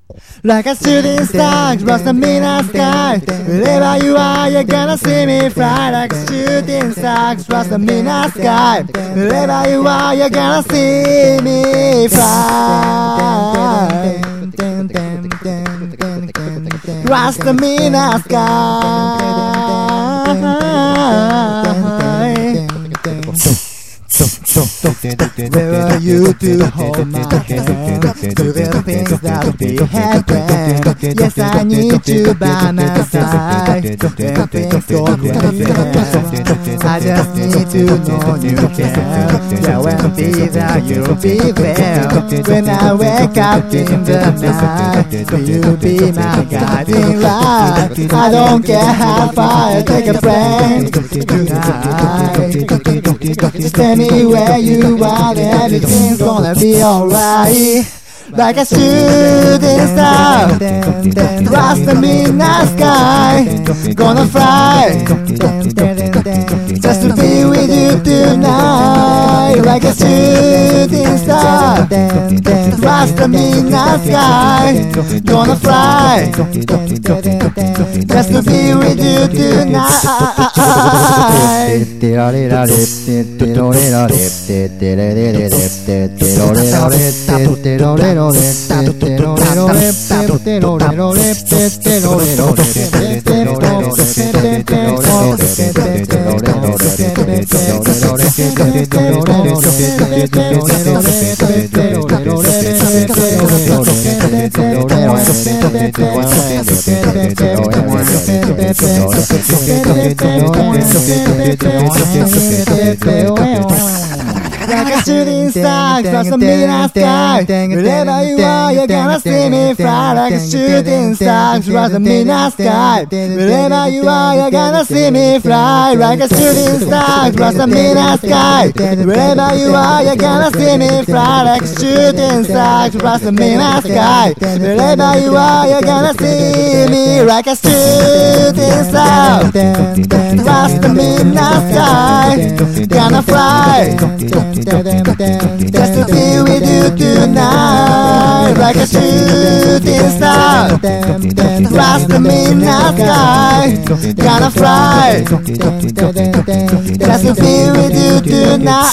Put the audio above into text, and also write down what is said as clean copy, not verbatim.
Like a shooting star across the midnight sky. Wherever you are, you're gonna see me fly. Like a shooting star across the midnight sky. Wherever you are, you're gonna see me fly. Across the midnight sky. Where are you to hold my hand? Do the things that we had planned. Yes, I need you by my side. When things go crazy, I just need to know you care. Yeah, when I'll be there, you'll be there. When I wake up in the night, you'll be my guiding light. I don't care how far I take a break tonight. Just anywhere you are, everything's gonna be alright. Like a shooting star across the midnight sky. Gonna fly just to be with you tonight. Like a shooting star across the midnight sky. Gonna fly just to be with you tonight. Like a shooting star across the midnight sky. Wherever you are, you're gonna see me fly. Like a shooting star across the midnight sky. Wherever you are, you're gonna see me fly. Like a shooting star across the midnight sky. Wherever you are, you're gonna see me fly. Like a shooting star across the midnight sky. Wherever you are, you're gonna see me. Like a shooting star across the midnight sky. Gonna fly just to be with you tonight. Like a shooting star across the midnight sky. Gonna fly just to be with you tonight.